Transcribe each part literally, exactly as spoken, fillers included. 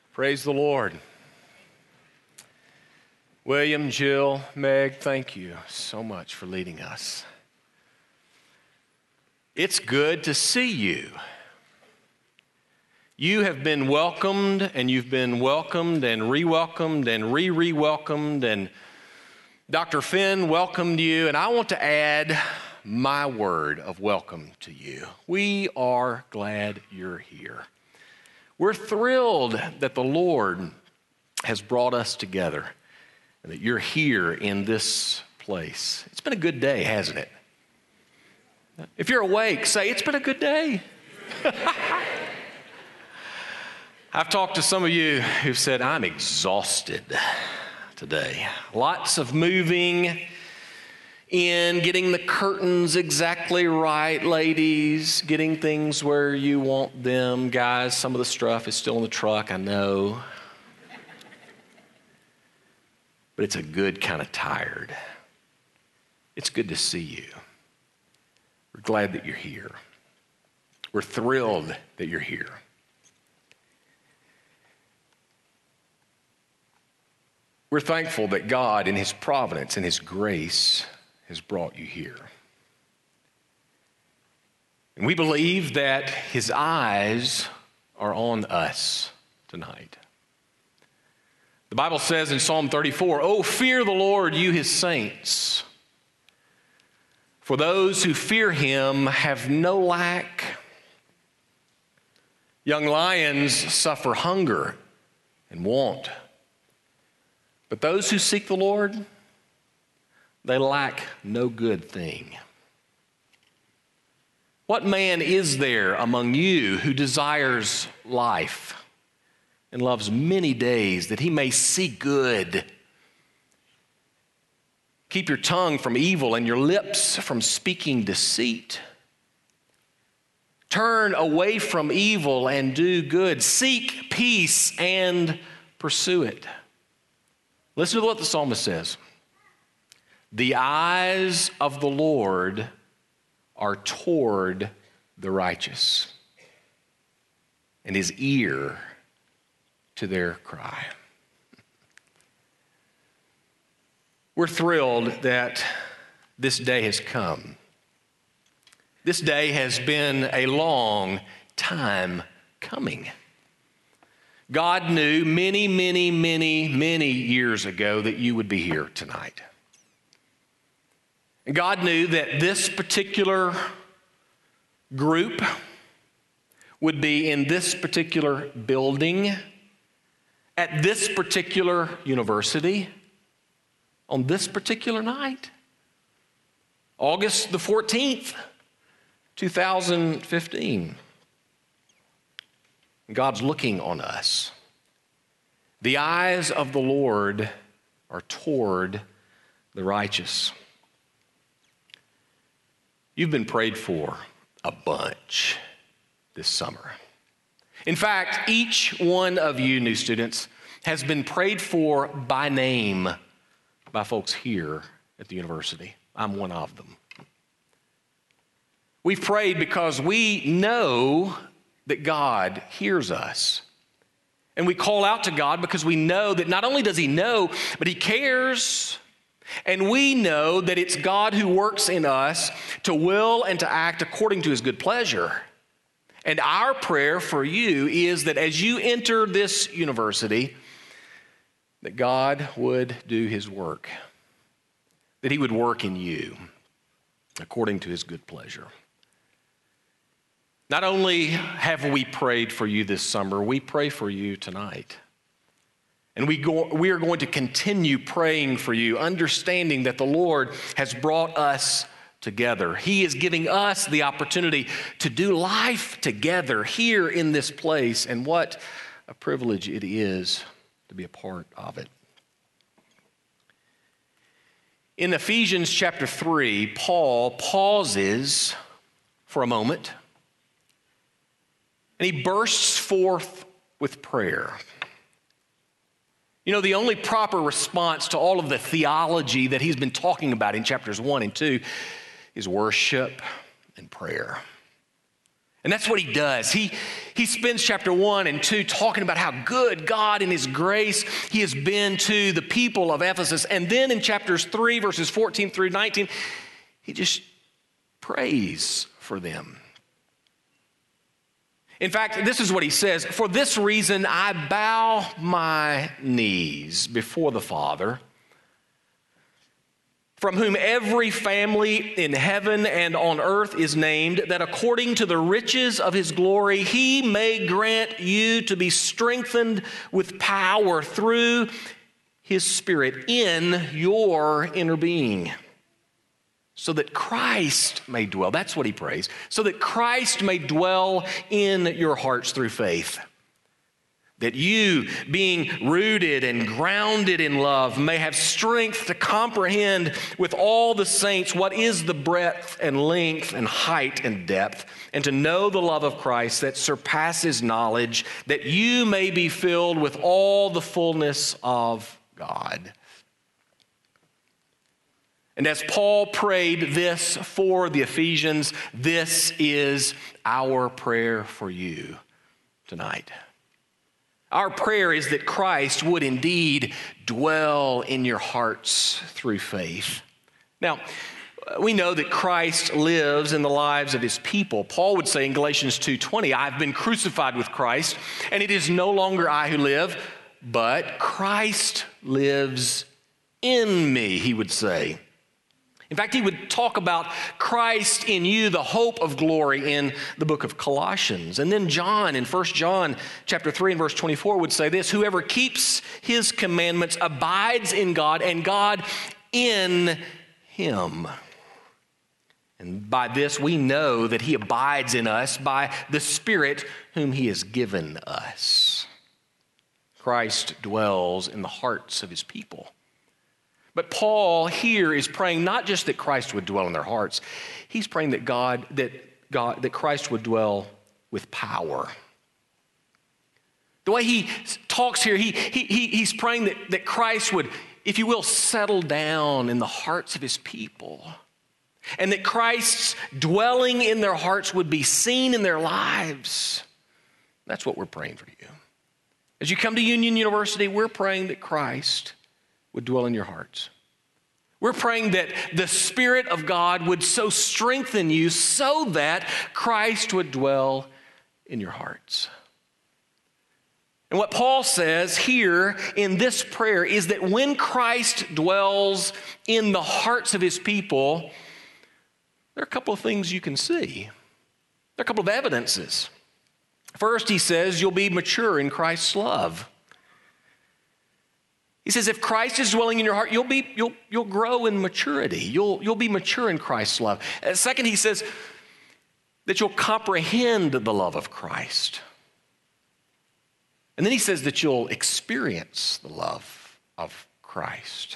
Praise the Lord. William, Jill, Meg, thank you so much for leading us. It's good to see you. You have been welcomed, and you've been welcomed and re-welcomed and re-re-welcomed, and Doctor Finn welcomed you, and I want to add my word of welcome to you. We are glad you're here. We're thrilled that the Lord has brought us together and that you're here in this place. It's been a good day, hasn't it? If you're awake, say, it's been a good day. I've talked to some of you who've said, I'm exhausted today. Lots of moving in, getting the curtains exactly right, ladies, getting things where you want them. Guys, some of the stuff is still in the truck, I know. But it's a good kind of tired. It's good to see you. We're glad that you're here. We're thrilled that you're here. We're thankful that God, in His providence and His grace, has brought you here. And we believe that His eyes are on us tonight. The Bible says in Psalm thirty-four, "Oh, fear the Lord, you His saints. For those who fear Him have no lack. Young lions suffer hunger and want, but those who seek the Lord, they lack no good thing." What man is there among you who desires life and loves many days that he may see good? Keep your tongue from evil and your lips from speaking deceit. Turn away from evil and do good. Seek peace and pursue it. Listen to what the psalmist says. The eyes of the Lord are toward the righteous, and His ear to their cry. We're thrilled that this day has come. This day has been a long time coming. God knew many, many, many, many years ago that you would be here tonight. And God knew that this particular group would be in this particular building, at this particular university, on this particular night, August the fourteenth, two thousand fifteen. God's looking on us. The eyes of the Lord are toward the righteous. You've been prayed for a bunch this summer. In fact, each one of you new students has been prayed for by name by folks here at the university. I'm one of them. We've prayed because we know that God hears us. And we call out to God because we know that not only does He know, but He cares. And we know that it's God who works in us to will and to act according to His good pleasure. And our prayer for you is that as you enter this university, that God would do His work, that He would work in you according to His good pleasure. Not only have we prayed for you this summer, we pray for you tonight. And we, go, we are going to continue praying for you, understanding that the Lord has brought us together. He is giving us the opportunity to do life together here in this place, and what a privilege it is to be a part of it. In Ephesians chapter three, Paul pauses for a moment, and he bursts forth with prayer. You know, the only proper response to all of the theology that he's been talking about in chapters one and two is worship and prayer. And that's what he does. He, he spends chapter one and two talking about how good God in his grace he has been to the people of Ephesus. And then in chapters three, verses fourteen through nineteen, he just prays for them. In fact, this is what he says: "For this reason I bow my knees before the Father, from whom every family in heaven and on earth is named, that according to the riches of his glory, he may grant you to be strengthened with power through his Spirit in your inner being, so that Christ may dwell." That's what he prays. "So that Christ may dwell in your hearts through faith, that you, being rooted and grounded in love, may have strength to comprehend with all the saints what is the breadth and length and height and depth, and to know the love of Christ that surpasses knowledge, that you may be filled with all the fullness of God." And as Paul prayed this for the Ephesians, this is our prayer for you tonight. Our prayer is that Christ would indeed dwell in your hearts through faith. Now, we know that Christ lives in the lives of his people. Paul would say in Galatians two twenty, "I've been crucified with Christ, and it is no longer I who live, but Christ lives in me," he would say. In fact, he would talk about Christ in you, the hope of glory, in the book of Colossians. And then John, in First John chapter three and verse twenty-four, would say this: "Whoever keeps his commandments abides in God, and God in him." And by this we know that he abides in us by the Spirit whom he has given us. Christ dwells in the hearts of his people. But Paul here is praying not just that Christ would dwell in their hearts. He's praying that God, that God, that Christ would dwell with power. The way he talks here, he, he, he, he's praying that, that Christ would, if you will, settle down in the hearts of his people. And that Christ's dwelling in their hearts would be seen in their lives. That's what we're praying for you. As you come to Union University, we're praying that Christ would dwell in your hearts. We're praying that the Spirit of God would so strengthen you so that Christ would dwell in your hearts. And what Paul says here in this prayer is that when Christ dwells in the hearts of his people, there are a couple of things you can see. There are a couple of evidences. First, he says, you'll be mature in Christ's love. He says, if Christ is dwelling in your heart, you'll be you'll you'll grow in maturity. You'll you'll be mature in Christ's love. And second, he says that you'll comprehend the love of Christ. And then he says that you'll experience the love of Christ.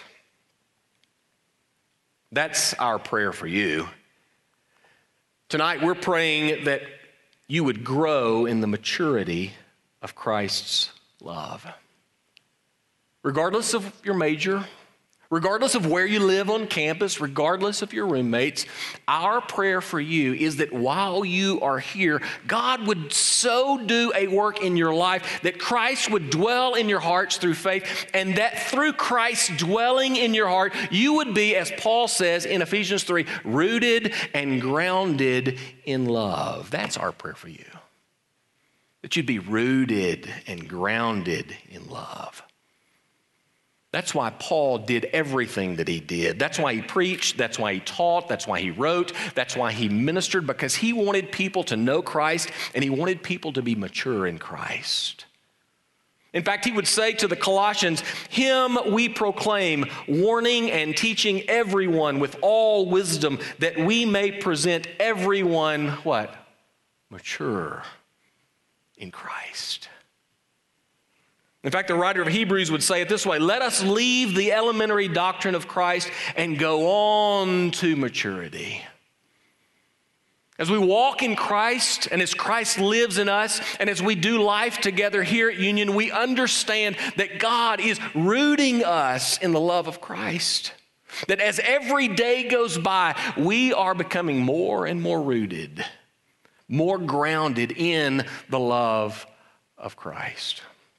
That's our prayer for you. Tonight, we're praying that you would grow in the maturity of Christ's love. Regardless of your major, regardless of where you live on campus, regardless of your roommates, our prayer for you is that while you are here, God would so do a work in your life that Christ would dwell in your hearts through faith, and that through Christ dwelling in your heart, you would be, as Paul says in Ephesians three, rooted and grounded in love. That's our prayer for you, that you'd be rooted and grounded in love. That's why Paul did everything that he did. That's why he preached. That's why he taught. That's why he wrote. That's why he ministered, because he wanted people to know Christ and he wanted people to be mature in Christ. In fact, he would say to the Colossians, "Him we proclaim, warning and teaching everyone with all wisdom, that we may present everyone," what? Mature in Christ. In fact, the writer of Hebrews would say it this way: let us leave the elementary doctrine of Christ and go on to maturity. As we walk in Christ and as Christ lives in us and as we do life together here at Union, we understand that God is rooting us in the love of Christ. That as every day goes by, we are becoming more and more rooted, more grounded in the love of Christ.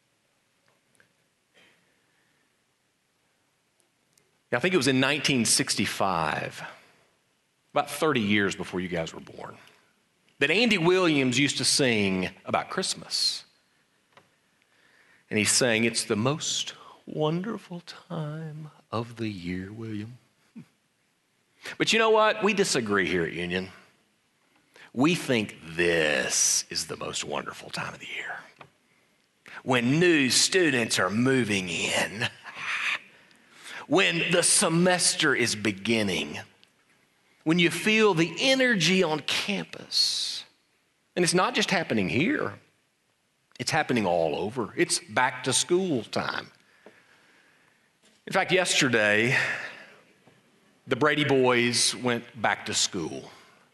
I think it was in nineteen sixty-five, about thirty years before you guys were born, that Andy Williams used to sing about Christmas. And he sang, "It's the most wonderful time of the year, William." But you know what? We disagree here at Union. We think this is the most wonderful time of the year, when new students are moving in, when the semester is beginning, when you feel the energy on campus. And it's not just happening here. It's happening all over. It's back to school time. In fact, yesterday, the Brady boys went back to school.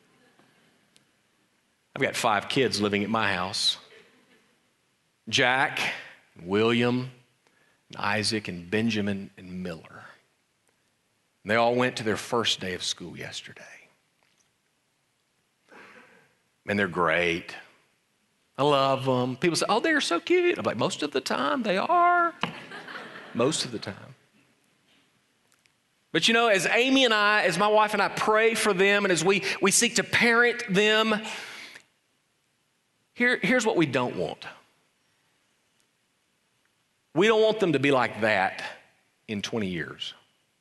I've got five kids living at my house. Jack, William, and Isaac, and Benjamin, and Miller. And they all went to their first day of school yesterday. And they're great. I love them. People say, "Oh, they're so cute." I'm like, most of the time they are. Most of the time. But you know, as Amy and I, as my wife and I pray for them, and as we, we seek to parent them, here, here's what we don't want. We don't want them to be like that in twenty years.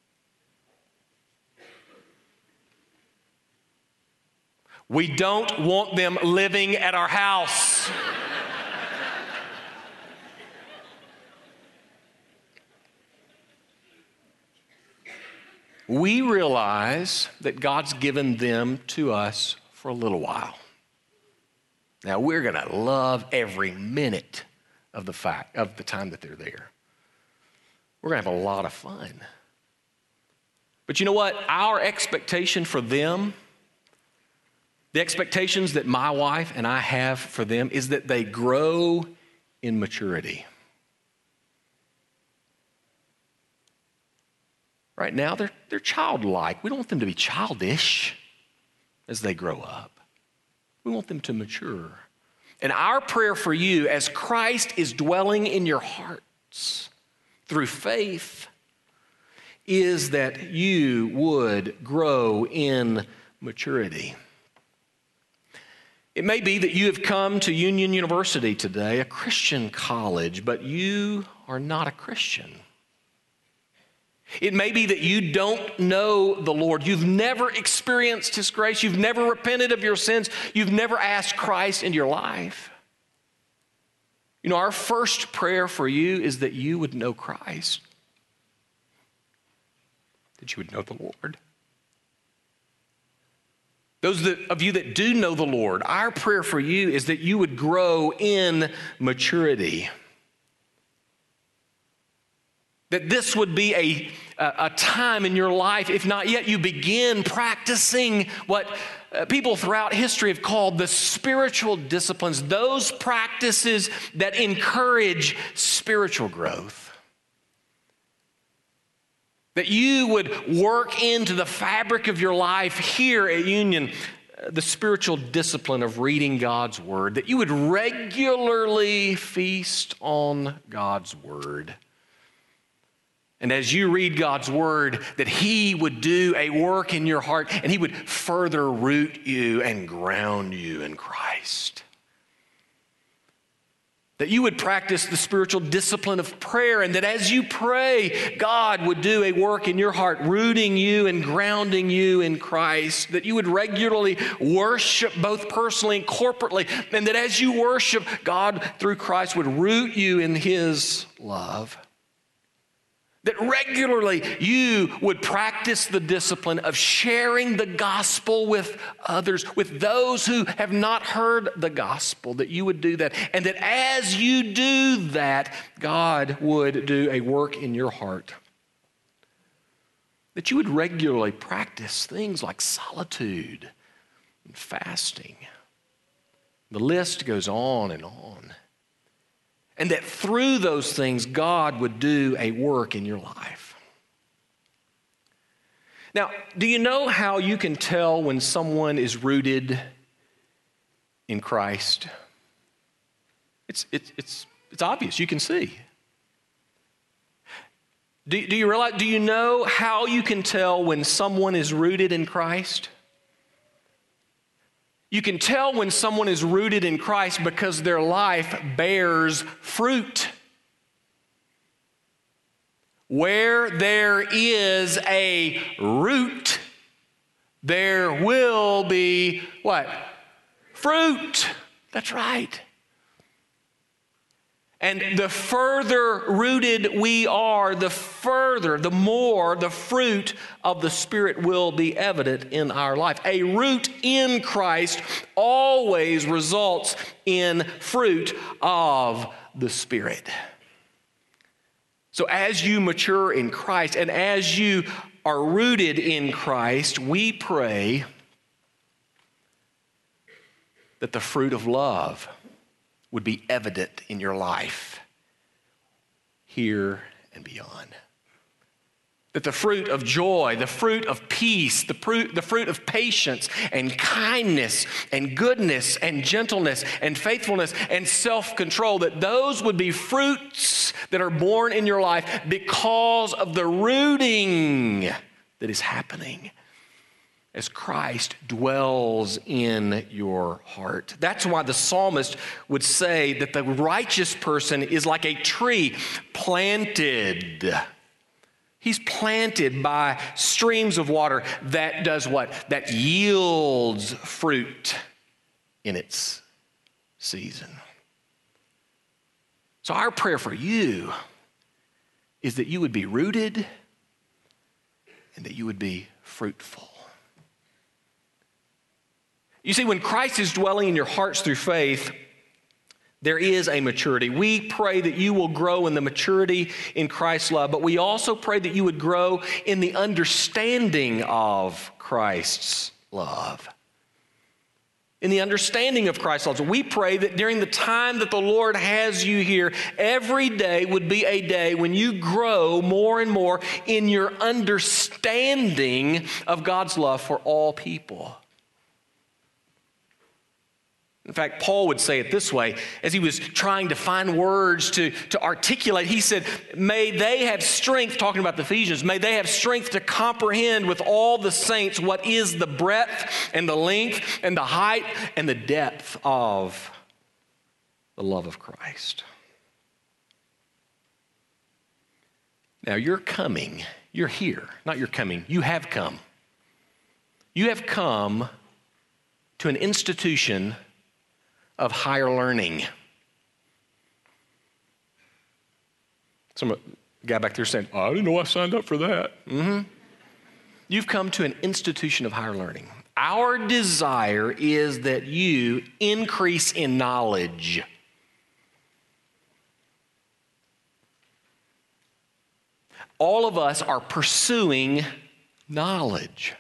We don't want them living at our house. We realize that God's given them to us for a little while. Now, we're going to love every minute of the fact of the time that they're there. We're going to have a lot of fun. But you know what? Our expectation for them, the expectations that my wife and I have for them, is that they grow in maturity. Right now, they're, they're childlike. We don't want them to be childish as they grow up. We want them to mature. And our prayer for you, as Christ is dwelling in your hearts through faith, is that you would grow in maturity. It may be that you have come to Union University today, a Christian college, but you are not a Christian. It may be that you don't know the Lord. You've never experienced His grace. You've never repented of your sins. You've never asked Christ into your life. You know, our first prayer for you is that you would know Christ, that you would know the Lord. Those that, of you that do know the Lord, our prayer for you is that you would grow in maturity. That this would be a, a time in your life, if not yet, you begin practicing what uh, people throughout history have called the spiritual disciplines, those practices that encourage spiritual growth. That you would work into the fabric of your life here at Union, uh, the spiritual discipline of reading God's Word, that you would regularly feast on God's Word. And as you read God's Word, that He would do a work in your heart and He would further root you and ground you in Christ. That you would practice the spiritual discipline of prayer, and that as you pray, God would do a work in your heart, rooting you and grounding you in Christ. That you would regularly worship both personally and corporately, and that as you worship, God through Christ would root you in His love. That regularly you would practice the discipline of sharing the gospel with others, with those who have not heard the gospel, that you would do that. And that as you do that, God would do a work in your heart. That you would regularly practice things like solitude and fasting. The list goes on and on. And that through those things, God would do a work in your life. Now, do you know how you can tell when someone is rooted in Christ? It's, it's, it's, it's obvious. You can see. Do, do you realize, do you know how you can tell when someone is rooted in Christ? You can tell when someone is rooted in Christ because their life bears fruit. Where there is a root, there will be what? Fruit. That's right. And the further rooted we are, the further, the more the fruit of the Spirit will be evident in our life. A root in Christ always results in fruit of the Spirit. So as you mature in Christ and as you are rooted in Christ, we pray that the fruit of love would be evident in your life here and beyond. That the fruit of joy, the fruit of peace, the fruit, the fruit of patience and kindness and goodness and gentleness and faithfulness and self-control, that those would be fruits that are born in your life because of the rooting that is happening as Christ dwells in your heart. That's why the psalmist would say that the righteous person is like a tree planted. He's planted by streams of water that does what? That yields fruit in its season. So our prayer for you is that you would be rooted and that you would be fruitful. You see, when Christ is dwelling in your hearts through faith, there is a maturity. We pray that you will grow in the maturity in Christ's love, but we also pray that you would grow in the understanding of Christ's love. In the understanding of Christ's love. So we pray that during the time that the Lord has you here, every day would be a day when you grow more and more in your understanding of God's love for all people. In fact, Paul would say it this way, as he was trying to find words to, to articulate, he said, may they have strength, talking about the Ephesians, may they have strength to comprehend with all the saints what is the breadth and the length and the height and the depth of the love of Christ. Now you're coming, you're here, not you're coming, you have come. You have come to an institution of higher learning. Some guy back there saying, oh, I didn't know I signed up for that. Mm-hmm. You've come to an institution of higher learning. Our desire is that you increase in knowledge. All of us are pursuing knowledge.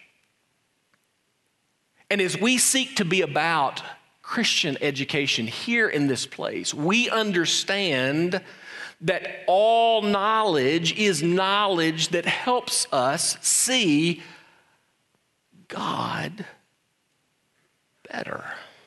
And as we seek to be about Christian education here in this place, we understand that all knowledge is knowledge that helps us see God better.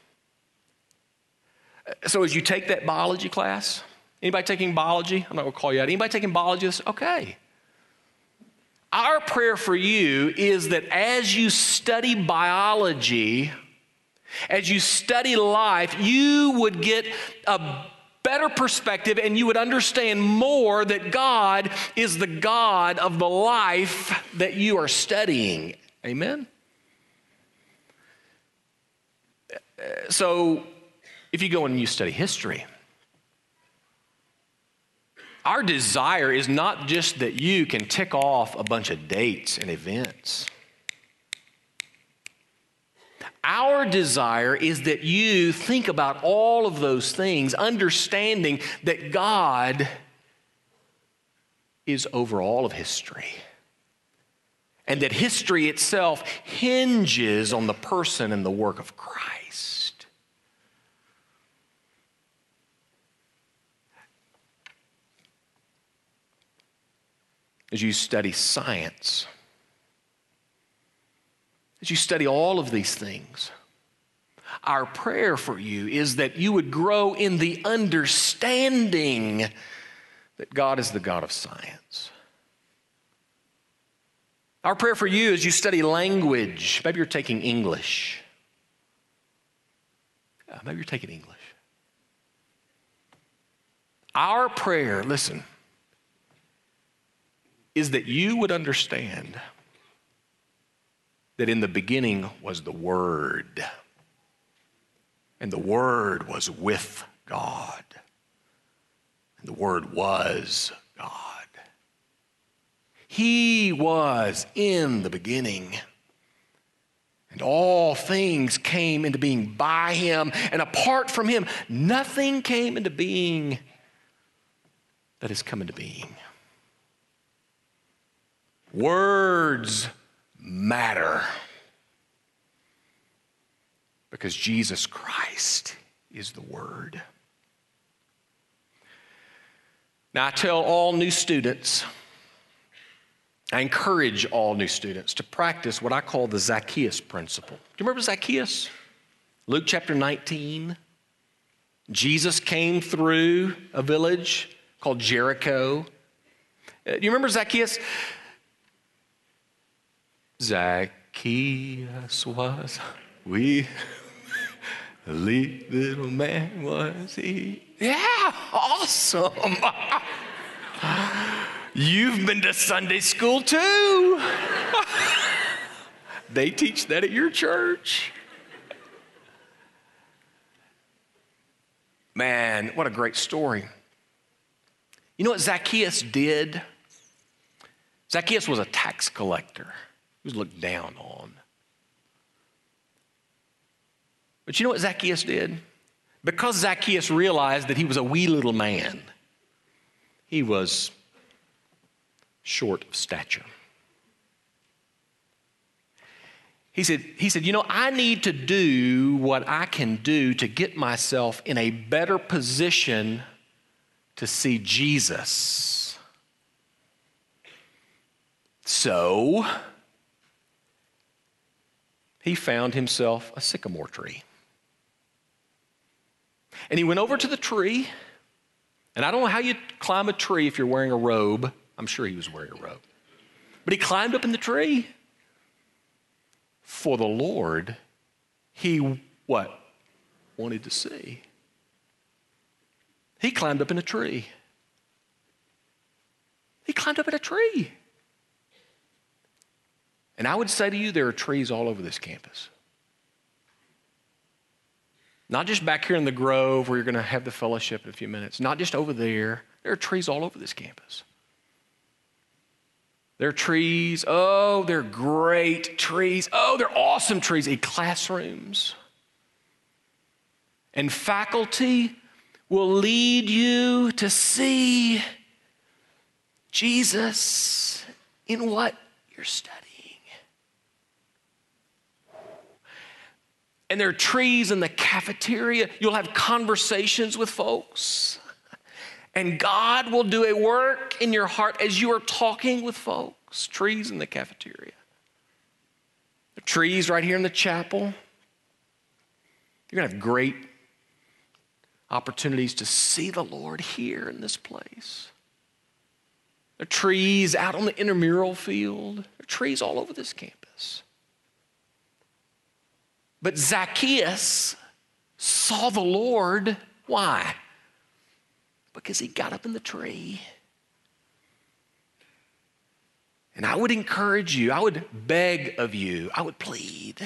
So as you take that biology class, anybody taking biology? I'm not going to call you out. Anybody taking biology? Okay. Our prayer for you is that as you study biology, as you study life, you would get a better perspective and you would understand more that God is the God of the life that you are studying. Amen? So, if you go and you study history, our desire is not just that you can tick off a bunch of dates and events. Our desire is that you think about all of those things, understanding that God is over all of history, and that history itself hinges on the person and the work of Christ. As you study science, as you study all of these things, Our prayer for you is that you would grow in the understanding that God is the God of science. Our prayer for you as you study language, maybe you're taking English. Yeah, maybe you're taking English. Our prayer, listen, is that you would understand that in the beginning was the Word, and the Word was with God, and the Word was God. He was in the beginning, and all things came into being by him, and apart from him, nothing came into being that has come into being. Words matter because Jesus Christ is the Word. Now, I tell all new students, I encourage all new students to practice what I call the Zacchaeus principle. Do you remember Zacchaeus? Luke chapter nineteen. Jesus came through a village called Jericho. Uh, do you remember Zacchaeus? Zacchaeus was we, a little man was he. Yeah, awesome. You've been to Sunday school too. They teach that at your church. Man, what a great story. You know what Zacchaeus did? Zacchaeus was a tax collector. He was looked down on. But you know what Zacchaeus did? Because Zacchaeus realized that he was a wee little man, he was short of stature. He said, he said, you know, I need to do what I can do to get myself in a better position to see Jesus. So he found himself a sycamore tree. And he went over to the tree, and I don't know how you climb a tree if you're wearing a robe. I'm sure he was wearing a robe. But he climbed up in the tree. For the Lord, he what? Wanted to see. He climbed up in a tree. He climbed up in a tree. And I would say to you, there are trees all over this campus. Not just back here in the Grove where you're going to have the fellowship in a few minutes. Not just over there. There are trees all over this campus. There are trees. Oh, they're great trees. Oh, they're awesome trees in classrooms. And faculty will lead you to see Jesus in what you're studying. And there are trees in the cafeteria. You'll have conversations with folks. And God will do a work in your heart as you are talking with folks. Trees in the cafeteria. The trees right here in the chapel. You're going to have great opportunities to see the Lord here in this place. There are trees out on the intramural field. There are trees all over this campus. But Zacchaeus saw the Lord. Why? Because he got up in the tree. And I would encourage you, I would beg of you, I would plead.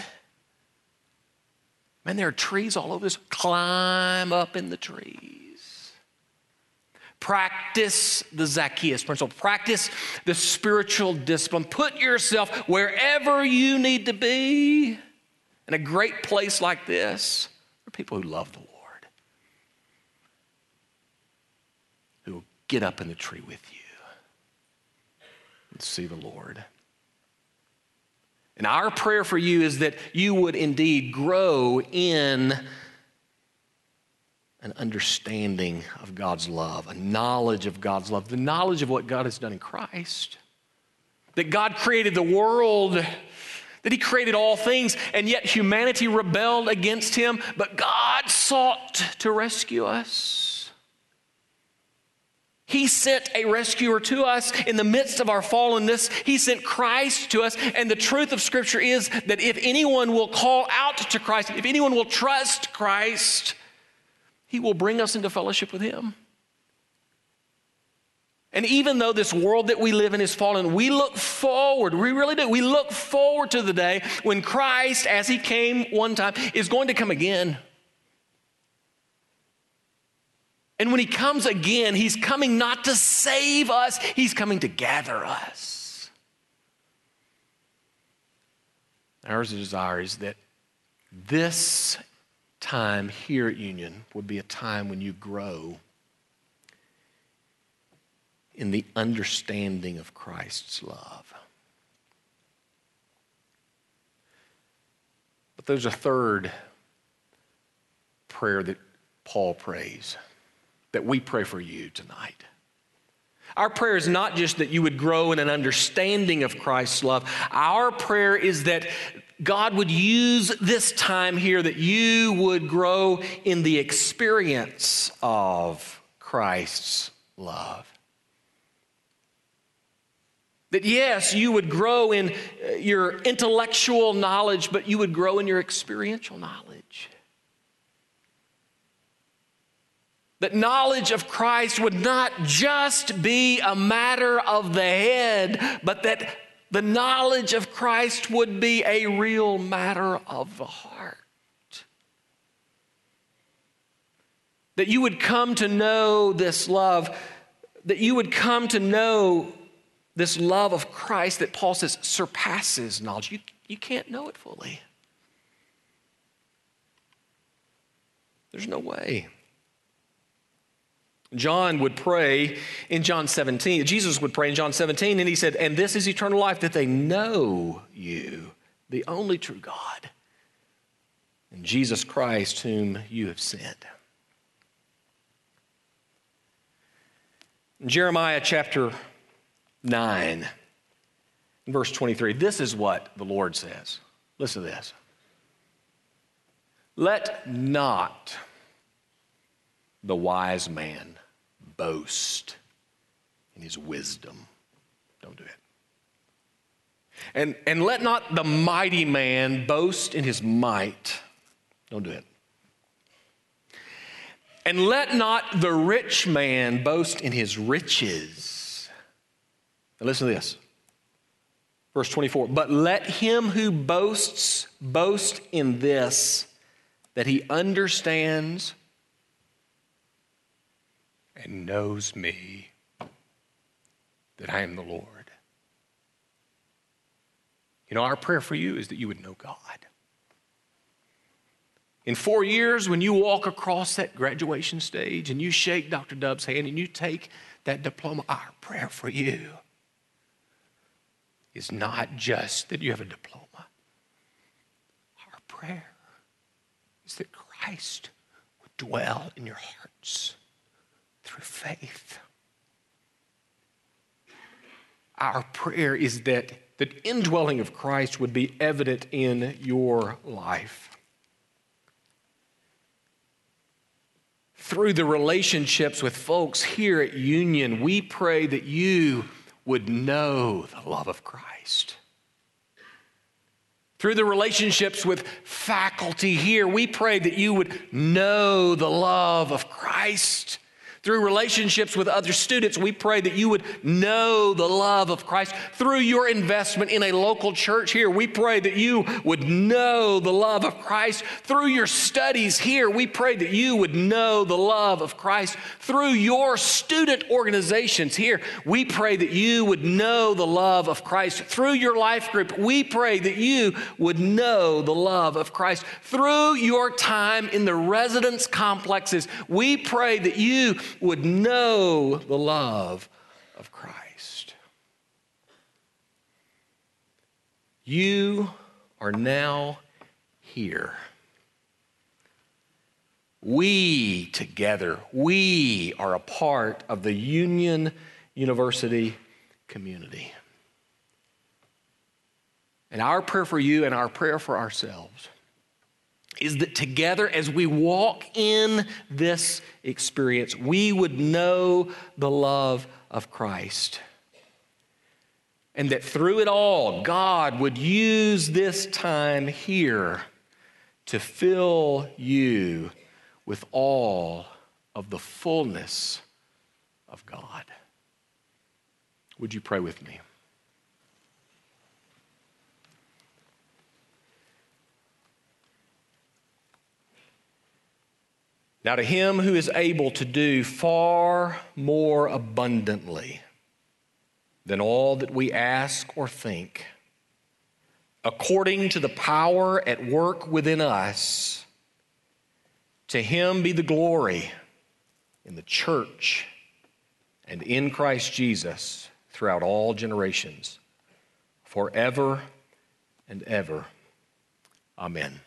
Man, there are trees all over this. Climb up in the trees. Practice the Zacchaeus principle. Practice the spiritual discipline. Put yourself wherever you need to be. In a great place like this, there are people who love the Lord. Who will get up in the tree with you and see the Lord. And our prayer for you is that you would indeed grow in an understanding of God's love, a knowledge of God's love, the knowledge of what God has done in Christ. That God created the world, that he created all things, and yet humanity rebelled against him, but God sought to rescue us. He sent a rescuer to us in the midst of our fallenness. He sent Christ to us, and the truth of Scripture is that if anyone will call out to Christ, if anyone will trust Christ, he will bring us into fellowship with him. And even though this world that we live in is fallen, we look forward, we really do, we look forward to the day when Christ, as he came one time, is going to come again. And when he comes again, he's coming not to save us, he's coming to gather us. Our desire is that this time here at Union would be a time when you grow in the understanding of Christ's love. But there's a third prayer that Paul prays, that we pray for you tonight. Our prayer is not just that you would grow in an understanding of Christ's love. Our prayer is that God would use this time here, that you would grow in the experience of Christ's love. That yes, you would grow in your intellectual knowledge, but you would grow in your experiential knowledge. That knowledge of Christ would not just be a matter of the head, but that the knowledge of Christ would be a real matter of the heart. That you would come to know this love, that you would come to know this love of Christ that Paul says surpasses knowledge. You, you can't know it fully. There's no way. John would pray in John seventeen. Jesus would pray in John seventeen, and he said, and this is eternal life, that they know you, the only true God, and Jesus Christ whom you have sent. In Jeremiah chapter nine, verse twenty-three, this is what the Lord says. Listen to this. Let not the wise man boast in his wisdom. Don't do it. And, and let not the mighty man boast in his might. Don't do it. And let not the rich man boast in his riches. Now listen to this. Verse twenty-four, but let him who boasts boast in this, that he understands and knows me, that I am the Lord. You know, our prayer for you is that you would know God. In four years, when you walk across that graduation stage and you shake Doctor Dubb's hand and you take that diploma, our prayer for you is not just that you have a diploma. Our prayer is that Christ would dwell in your hearts through faith. Our prayer is that the indwelling of Christ would be evident in your life. Through the relationships with folks here at Union, we pray that you would know the love of Christ. Through the relationships with faculty here, we pray that you would know the love of Christ. Through relationships with other students, we pray that you would know the love of Christ. Through your investment in a local church here, we pray that you would know the love of Christ. Through your studies here, we pray that you would know the love of Christ. Through your student organizations here, we pray that you would know the love of Christ. Through your life group, we pray that you would know the love of Christ. Through your time in the residence complexes, we pray that you would know the love of Christ. You are now here. We together, we are a part of the Union University community. And our prayer for you and our prayer for ourselves is that together as we walk in this experience, we would know the love of Christ. And that through it all, God would use this time here to fill you with all of the fullness of God. Would you pray with me? Now to him who is able to do far more abundantly than all that we ask or think, according to the power at work within us, to him be the glory in the church and in Christ Jesus throughout all generations, forever and ever. Amen.